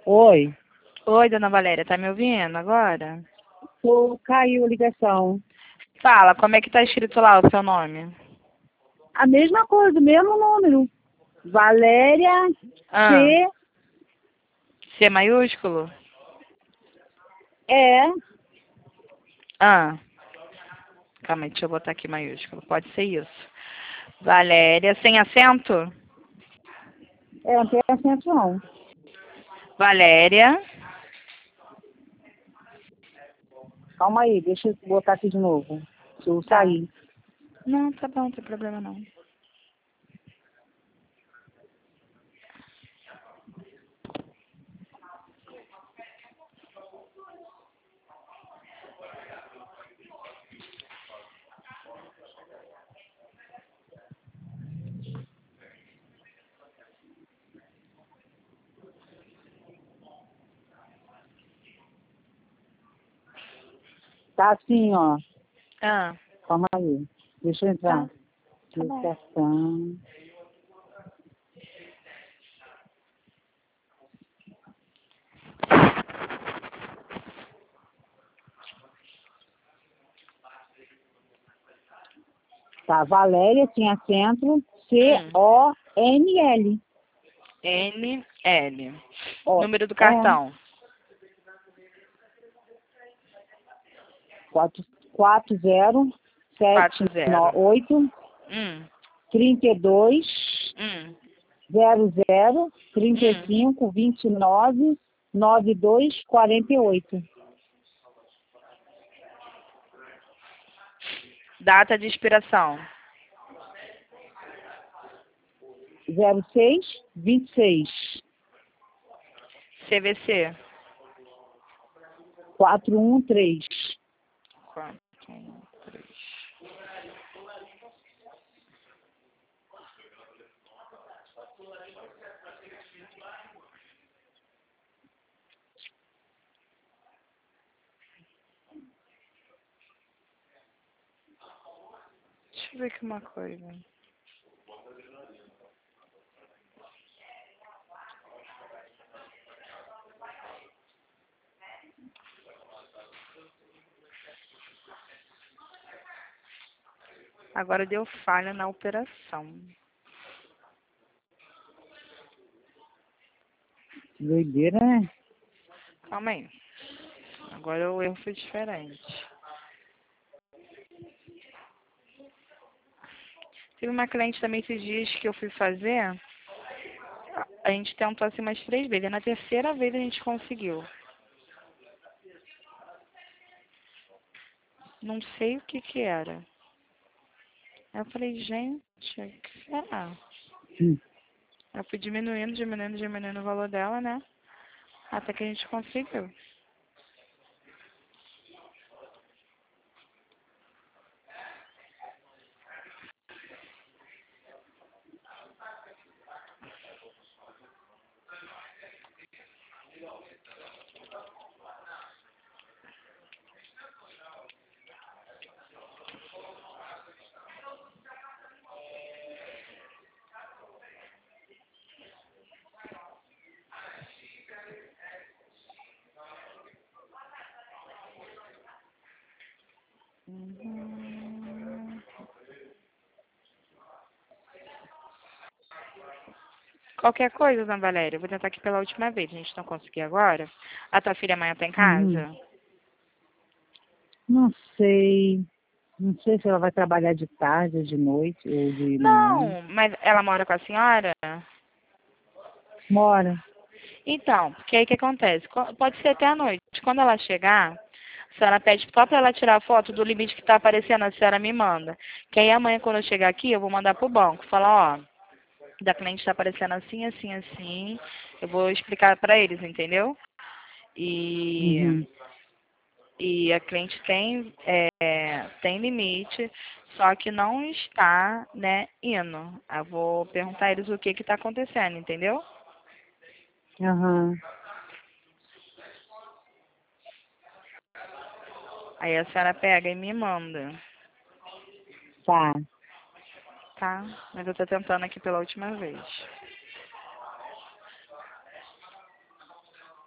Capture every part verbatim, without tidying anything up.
Oi, Oi, dona Valéria, tá me ouvindo agora? tô, caiu a ligação. Fala, como é que tá escrito lá o seu nome? A mesma coisa, o mesmo número. Valéria Ah, C. C maiúsculo? É, Ah, calma aí, deixa eu botar aqui maiúsculo. Pode ser isso. Valéria, sem acento? é, não tem acento não. Valéria. Calma aí, deixa eu botar aqui de novo. Se eu Tá. sair. Não, tá bom, não tem problema não. Tá assim, ó. Ah, Calma aí. Deixa eu tá, entrar. tá bom. Ligação. Tá, Valéria sem acento. Hum, C-O-N-L. N, L. Ó, Número do é. cartão. quatro quatro zero sete Quatro zero. oito Hum, trinta e dois hum, zero zero trinta e hum. cinco vinte e nove noventa e dois quarenta e oito. Data de expiração. Zero seis vinte e seis C V C. quatro um três. Quatro, um, três. Deixa eu ver aqui uma coisa. Agora deu falha na operação. Doideira, né? Calma aí. Agora o erro foi diferente. Teve uma cliente também esses dias que eu fui fazer. A a gente tentou assim umas três vezes. Na terceira vez a gente conseguiu. Não sei o que que era. Aí eu falei, gente, o que será? Hum. Eu fui diminuindo, diminuindo, diminuindo o valor dela, né? Até que a gente conseguiu. Uhum. Qualquer coisa, Dona Valéria, eu vou tentar aqui pela última vez. A gente não conseguiu agora. A tua filha amanhã tá em Uhum. casa? Não sei. Não sei se ela vai trabalhar de tarde, ou de noite ou de manhã. Não, mas ela mora com a senhora? Mora. Então, porque aí o que acontece? Co- Pode ser até à noite. Quando ela chegar, a senhora pede só para ela tirar a foto do limite que está aparecendo, a senhora me manda. Que aí amanhã, quando eu chegar aqui, eu vou mandar pro banco. Falar, ó, da cliente está aparecendo assim, assim, assim. Eu vou explicar para eles, entendeu? E, Uhum. e a cliente tem, é, tem limite, só que não está, né, indo. Eu vou perguntar a eles o que que está acontecendo, entendeu? Aham. Aí a senhora pega e me manda. Tá. Tá? Mas eu tô tentando aqui pela última vez.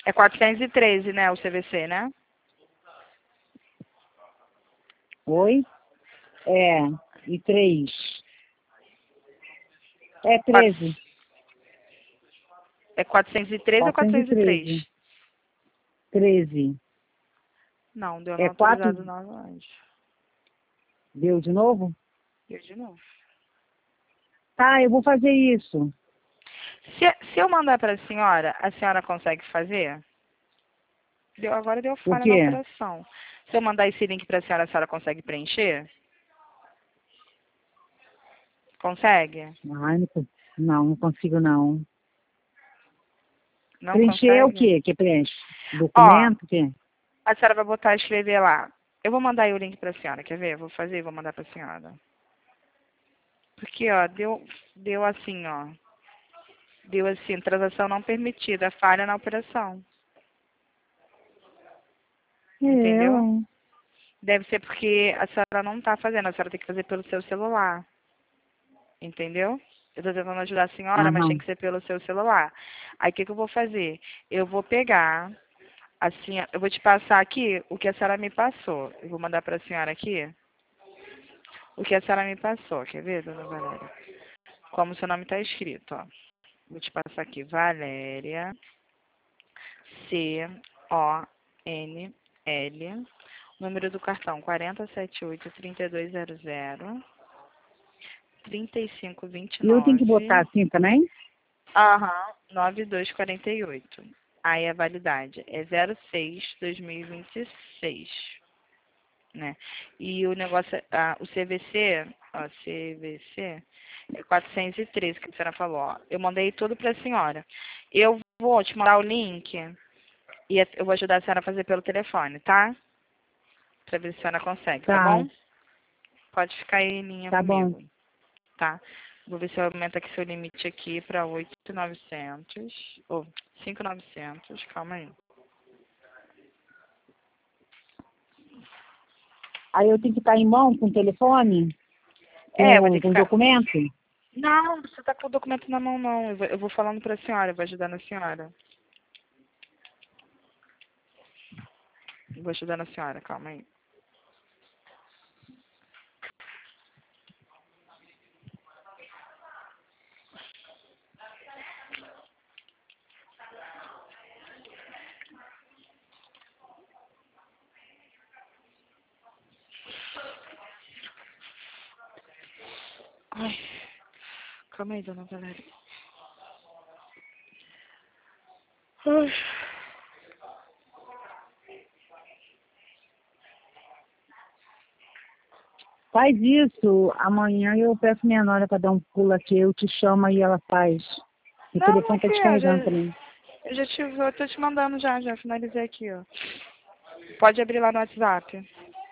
É quatrocentos e treze, né, o C V C, né? Oi? É, e três. É Quatro- treze. É quatrocentos e treze ou quatrocentos e quatrocentos e três? treze. treze. Não, deu não É quatro. autorizado não, anjo. Deu de novo? Deu de novo. Tá, eu vou fazer isso. Se, se eu mandar para a senhora, a senhora consegue fazer? Deu, agora deu O falha na quê? operação. Se eu mandar esse link para a senhora, a senhora consegue preencher? Consegue? Ai, não, con- não, não consigo não. Não Preencher é o consegue? quê que preenche? Ó, Documento, o quê? a senhora vai botar escrever lá. Eu vou mandar aí o link para a senhora, quer ver? Eu vou fazer e vou mandar para a senhora. Porque, ó, deu, deu assim, ó. Deu assim, transação não permitida, falha na operação. É, Entendeu? ué. Deve ser porque a senhora não está fazendo, a senhora tem que fazer pelo seu celular. Entendeu? Eu estou tentando ajudar a senhora, mas tem Aham. que ser pelo seu celular. Aí o que, que eu vou fazer? Eu vou pegar, assim, eu vou te passar aqui o que a senhora me passou. Eu vou mandar para a senhora aqui o que a senhora me passou. Quer ver, dona Valéria? Como o seu nome está escrito, ó. Vou te passar aqui, Valéria, C O N L, número do cartão quatro sete oito, três dois zero zero, trinta e cinco vinte e E eu tenho que botar nove. assim também? Aham, nove dois quatro oito. Aí a validade é zero seis de dois mil e vinte e seis, né? E o negócio, ah, o C V C, ó, C V C é quatrocentos e treze, que a senhora falou, ó. Eu mandei tudo para a senhora. Eu vou te mandar o link e eu vou ajudar a senhora a fazer pelo telefone, tá? Pra ver se a senhora consegue, tá Tá, bom? Pode ficar aí em linha tá bom. comigo, tá? Vou ver se eu aumento aqui seu limite aqui para oito mil e novecentos, ou cinco mil e novecentos, calma aí. Aí eu tenho que estar em mão com o telefone? É, vai Com, ter que com ficar... documento? Não, você tá com o documento na mão, não. Eu vou, eu vou falando pra senhora, eu vou ajudando a senhora. Eu vou ajudando a senhora, calma aí. Ai, calma aí, dona Valéria. Ai. Faz isso. Amanhã eu peço minha nora para dar um pulo aqui. Eu te chamo e ela faz. O Não, não, telefone tá filha, eu descarregando já, também. eu já te, eu tô te mandando já, já finalizei aqui, ó. Pode abrir lá no WhatsApp.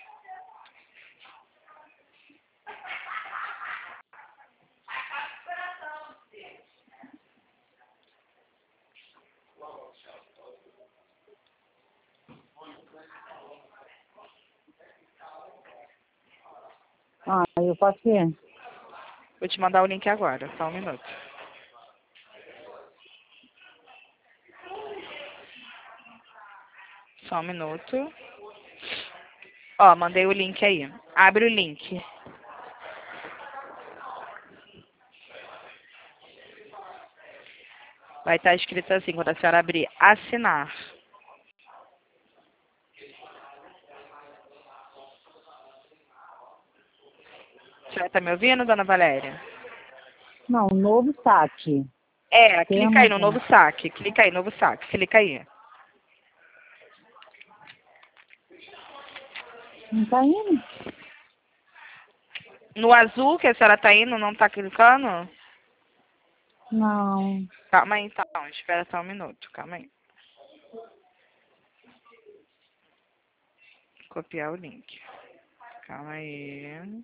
Ah, eu faço o quê? Vou te mandar o link agora, só um minuto. Só um minuto. Ó, mandei o link aí. Abre o link. Vai estar escrito assim, quando a senhora abrir, assinar. A senhora tá me ouvindo, dona Valéria? Não, novo saque. É, clica aí Temos. no novo saque. Clica aí, novo saque. Clica aí. Não tá indo? No azul que a senhora tá indo, não tá clicando? Não. Calma aí, então. Espera só um minuto. Calma aí. Copiar o link. Calma aí.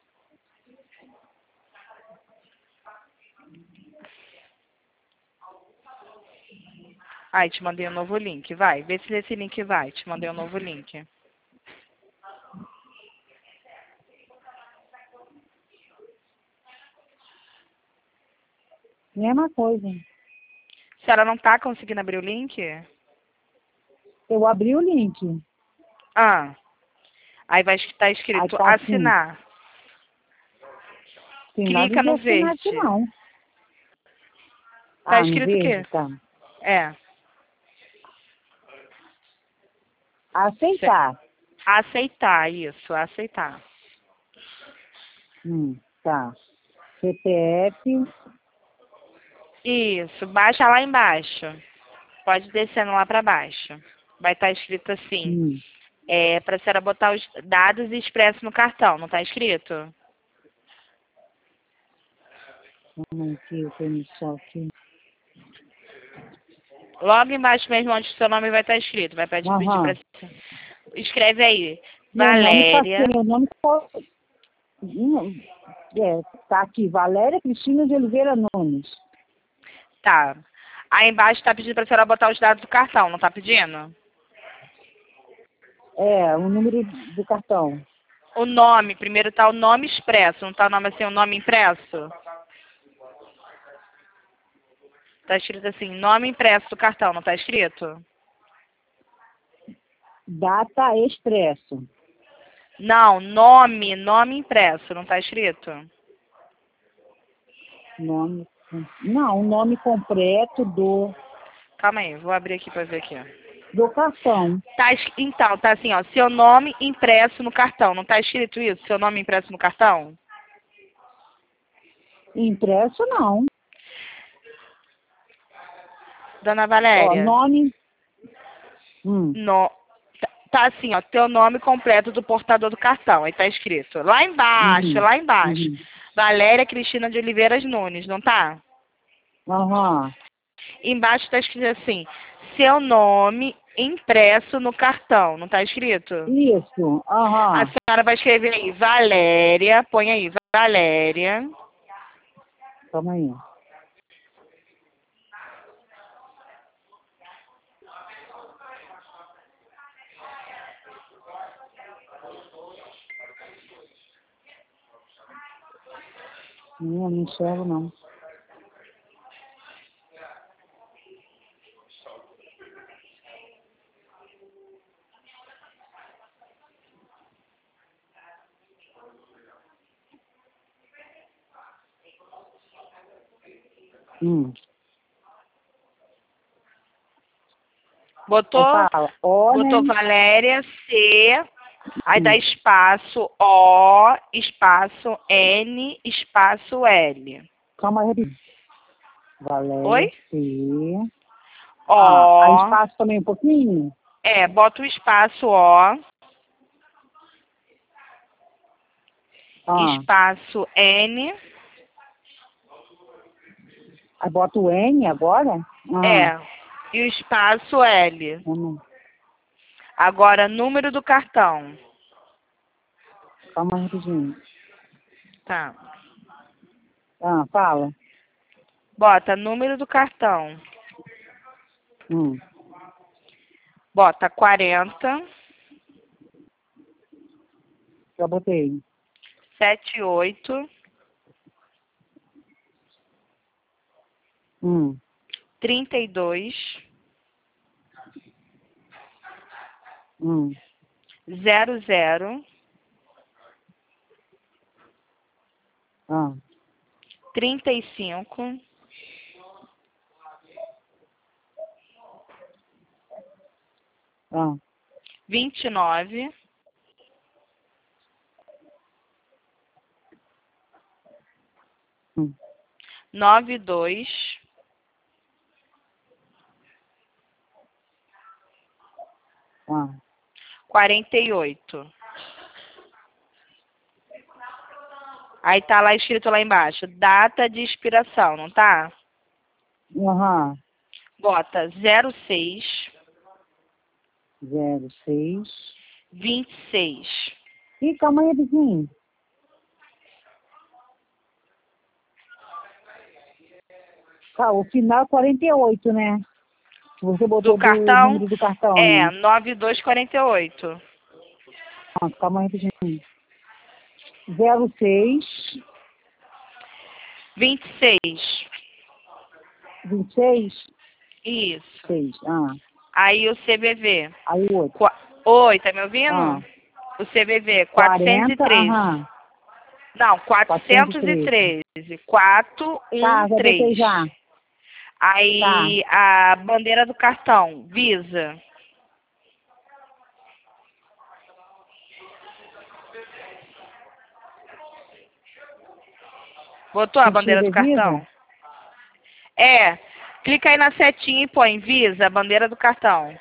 Ai, te mandei um novo link. Vai, vê se esse link vai. Te mandei um novo link. Mesma coisa. A senhora não tá conseguindo abrir o link? Eu abri o link. Ah. Aí vai estar escrito Aí tá assim. assinar. Tem nada Clica de no assinar verde. aqui, não. Tá Ah, no escrito o verde, quê? tá. É. Aceitar. Aceitar, isso, aceitar. Hum, tá. C P F. Isso, baixa lá embaixo. Pode descendo lá para baixo. Vai estar escrito assim, Hum. é, para a senhora botar os dados expressos no cartão, não está escrito? Vamos aqui, eu tenho só aqui. Logo embaixo mesmo onde o seu nome vai estar escrito. Vai pedir, pedir Aham. para... Escreve aí, Meu nome tá aqui, Valéria. meu nome tá... Hum, É, tá aqui, Valéria Cristina de Oliveira Nunes. Tá. Aí embaixo está pedindo para a senhora botar os dados do cartão, não está pedindo? É, o número do cartão. O nome, primeiro tá o nome expresso, não tá o nome assim, o nome impresso? Tá escrito assim, nome impresso do cartão, não tá escrito? Data expresso. Não, nome, nome impresso, não tá escrito? Nome. Não, o nome completo do, Calma aí, vou abrir aqui pra ver aqui. do cartão. Tá, es- então, tá assim, ó, seu nome impresso no cartão, não tá escrito isso? Seu nome impresso no cartão? Impresso não. Dona Ó, Valéria, nome. Hum, no, tá, tá assim, ó, teu nome completo do portador do cartão, aí tá escrito. Lá embaixo, uhum, lá embaixo. uhum. Valéria Cristina de Oliveiras Nunes, não tá? Aham. Embaixo está escrito assim, seu nome impresso no cartão, não está escrito? Isso. A Aham. senhora vai escrever aí, Valéria, põe aí, Valéria, Calma aí. Não, não enxergo, não. Hum. Aí botou, fala, O, botou né? Valéria, C, aí dá Hum. espaço O, espaço N, espaço L. Calma aí. Valéria Oi? C. Ah, aí O, espaço também um pouquinho? é, bota o espaço O, Ah. espaço N, Aí bota o N agora? Ah. é, e o espaço L. Vamos. Agora, número do cartão. Calma rapidinho. Tá. Ah, fala. Bota número do cartão. Hum. Bota quarenta, Já botei. setenta e oito, Hum. trinta e dois, Hum. zero zero, Ah. trinta e cinco, Ah. vinte e nove, Hum. noventa e dois, Ah. quarenta e oito. Aí tá lá escrito lá embaixo, data de expiração, não tá? Aham. Bota zero seis, Zero, seis. vinte e seis. Ih, calma aí, vizinho. Tá, o final é quarenta e oito, né? Você Do botou do cartão número do cartão, é né? noventa e dois, quarenta e oito. Ah, calma aí, vizinho. Zero, seis. vinte e seis. Vinte e seis. Isso. Seis. Ah. Aí o C B V. Aí o outro. Qua... Oi, tá me ouvindo? Ah. O C B V, quarenta, quatrocentos e treze. aham. Não, quatrocentos e treze. quatrocentos e Tá, já botei treze. já. Aí a bandeira do cartão, Visa. Botou a bandeira do cartão? É. Clica aí na setinha e põe Visa, a bandeira do cartão.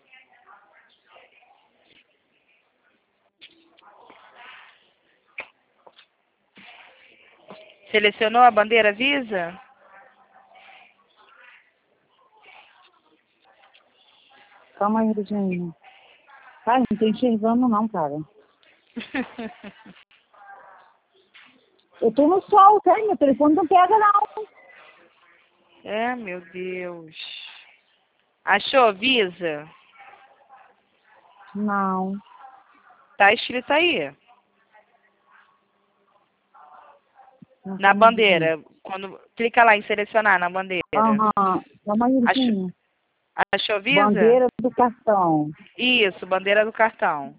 Selecionou a bandeira Visa? Calma aí, Virginia. Cara, não tô enxergando não, cara. Eu tô no sol, tá? Meu telefone não pega não. É, meu Deus. Achou Visa? Não. Tá escrito aí. não Na tá bandeira. Quando clica lá em selecionar na bandeira. Aham. Calma aí, Achou, Virginia. achou Visa? Bandeira do cartão. Isso, bandeira do cartão.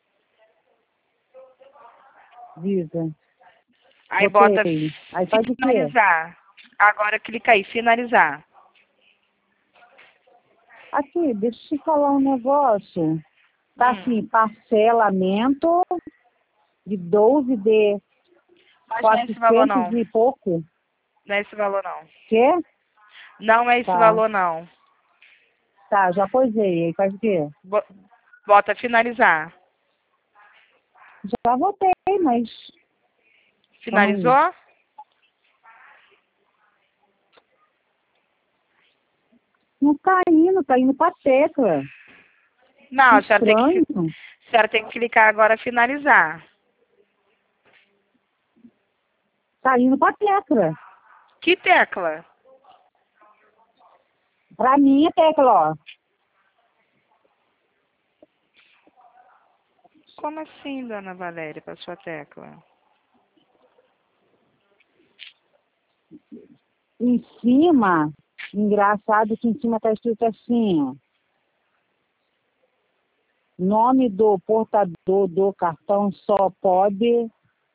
Visa. Aí Botei. bota Aí faz o quê? finalizar. Agora clica aí, finalizar. Aqui, deixa eu te falar um negócio. Tá Hum. assim, parcelamento de doze de Mas não é esse valor não. quatrocentos e pouco. Não é esse valor não. Quê? Não é esse Tá. valor não. Tá, já posei. Aí faz o quê? Bo- Bota finalizar. Já votei, mas... Calma aí. Finalizou? Não tá indo, tá indo pra tecla. Não, a senhora, tem que, Estranho. a senhora tem que clicar agora finalizar. Tá indo pra tecla. Que tecla? Pra mim é tecla, ó. Como assim, dona Valéria, para sua tecla? Em cima, engraçado que em cima tá escrito assim, ó. Nome do portador do cartão só pode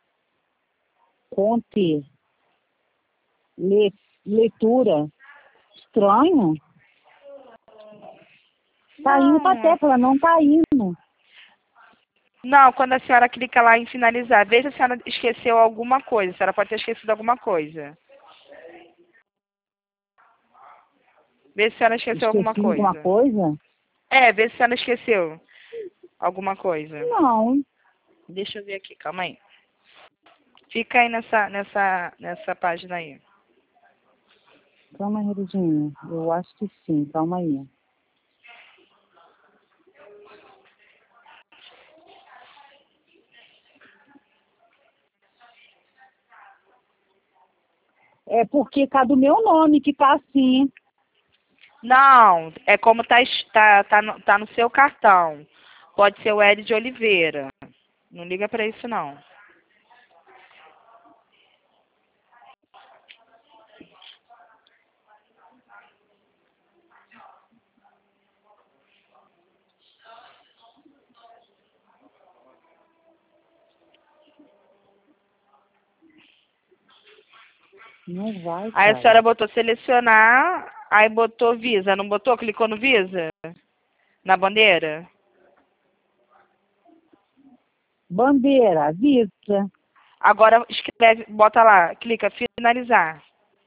conter le, leitura. Estranho. Tá indo pra Não. tecla, não tá indo. Não, quando a senhora clica lá em finalizar, veja se a senhora esqueceu alguma coisa. A senhora pode ter esquecido alguma coisa. Vê se a senhora esqueceu alguma Esqueci alguma coisa. coisa? É, vê se a senhora esqueceu alguma coisa. Não. Deixa eu ver aqui, calma aí. Fica aí nessa, nessa, nessa página aí. Calma aí, Regina. Eu acho que sim, calma aí. É porque tá do meu nome que tá assim. Não, é como tá, es- tá, tá, no, tá no seu cartão. Pode ser o L de Oliveira. Não liga pra isso, não. Não vai, Aí a cara. senhora botou selecionar, aí botou Visa. Não botou? Clicou no Visa? Na bandeira? Bandeira, Visa. Agora escreve, bota lá, clica finalizar.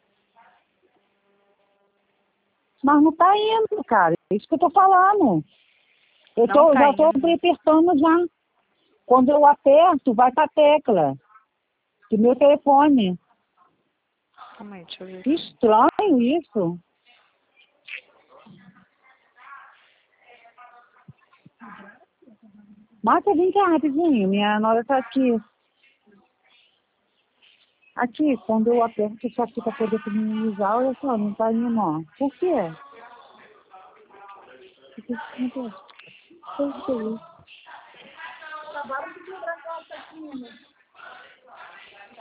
Mas não tá indo, cara. É isso que eu tô falando. Eu Não tô, tá já tô indo. apertando já. Quando eu aperto, vai pra tecla. Do meu telefone. Calma aí, deixa eu ver Que aqui. estranho isso. Marta, vem cá rapidinho. Minha nora tá aqui. Aqui, quando eu aperto, só fica poder minimizar. Olha só, não tá indo, não. Por quê? Por que isso acontece? Por quê?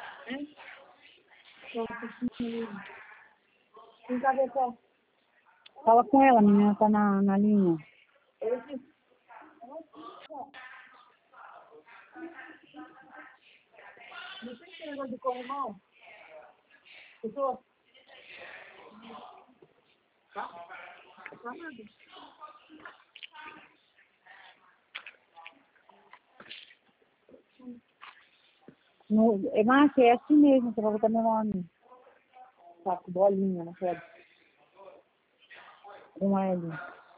Tem que ver só. Fala com ela, a menina tá na, na linha. No, é, Márcia, é assim mesmo, você vai botar meu nome. Tá, com bolinha, não pode. Com L.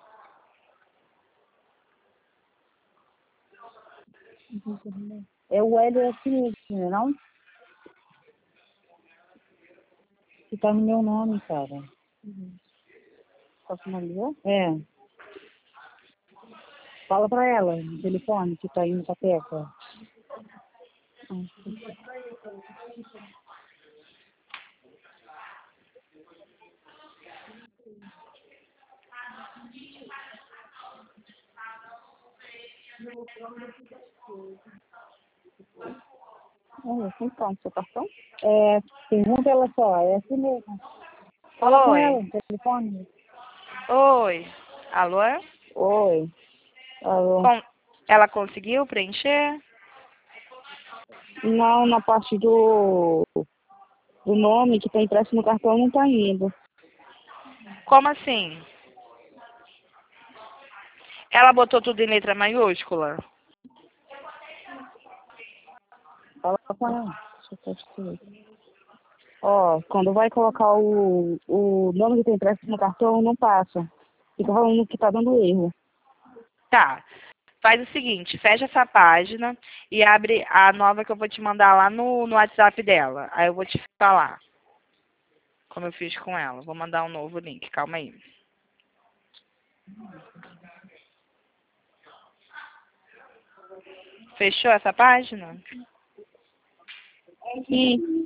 É o L é assim mesmo, né, não? Que tá no meu nome, cara. Tá finalizou? É. Fala pra ela no telefone que tá indo pra Teca. É, então, seu cartão? É, pergunta ela só, é assim mesmo. Fala com ela Oi. no telefone. Oi. Alô? Oi. Alô. Com... Ela conseguiu preencher? Não, na parte do, do nome que tá impresso no cartão não tá indo. Como assim? Ela botou tudo em letra maiúscula? Fala com ela. Deixa eu testar aqui. Ó, quando vai colocar o, o nome que tem impresso no cartão, não passa. Fica falando que tá dando erro. Tá. Faz o seguinte, fecha essa página e abre a nova que eu vou te mandar lá no, no WhatsApp dela. Aí eu vou te falar como eu fiz com ela. Vou mandar um novo link, calma aí. Fechou essa página? Sim.